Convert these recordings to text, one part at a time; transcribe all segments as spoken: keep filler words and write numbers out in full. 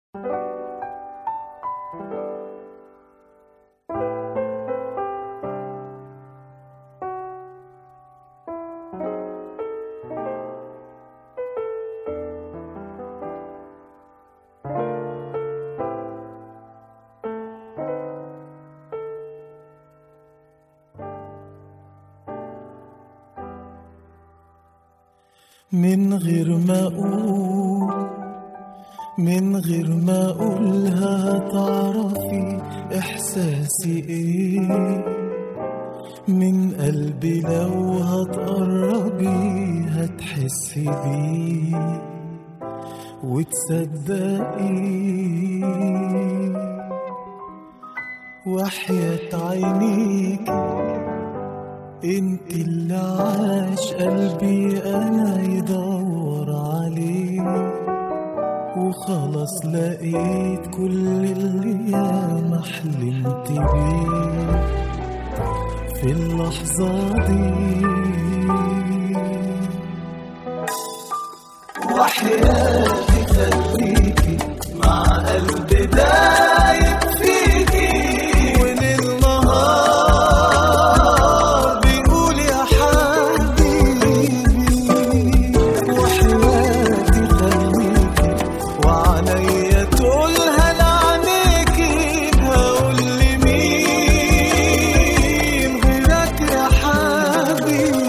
من غير ما أقول من غير ما أقولها هتعرفي إحساسي إيه. من قلبي لو هتقربي هتحسي بيه وتصدقي. وحياة عينيك انت اللي عاش قلبي انا يدور عليه، وخلاص لقيت كل اللي ياما حلمت بيه في اللحظة دي. وحياتي خليكي مع قلبي دايب فيكي، وليل نهار بيقول يا حبيبي. وحياتي خليكي وعليا تقولها لعنيكي، هقول لمين غيرك يا حبيبي.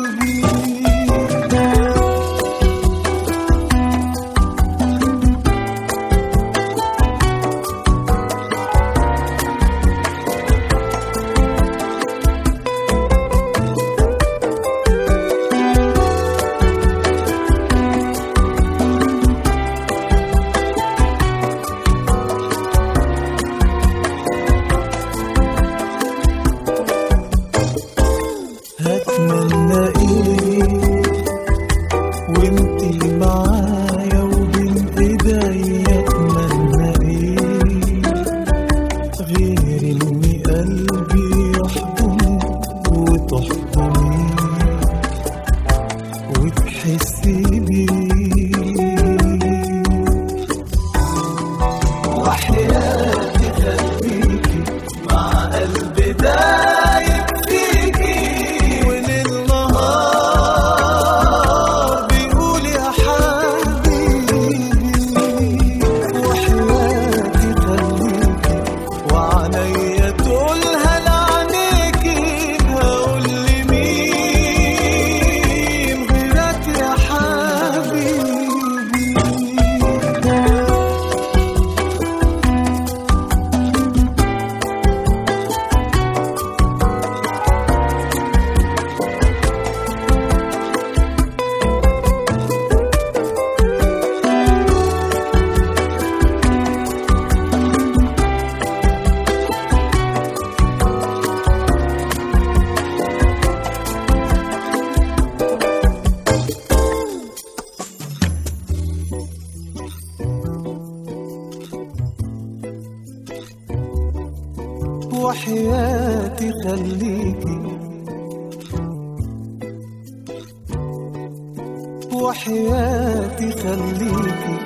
هتمنى ايه وانتي معايا وبين ايديا؟ اتمنى ايه غير اني قلبي يحضنك وتحضني وتحسي بيه. وحياتي خليكي مع قلبي دايب فيكي، وليل نهار بيقول يا حبيبي. وحياتي خليكي وعليا تقولها لعنيكي، هقول لمين غيرك يا حبيبي. وحياتي خليكي وحياتي خليكي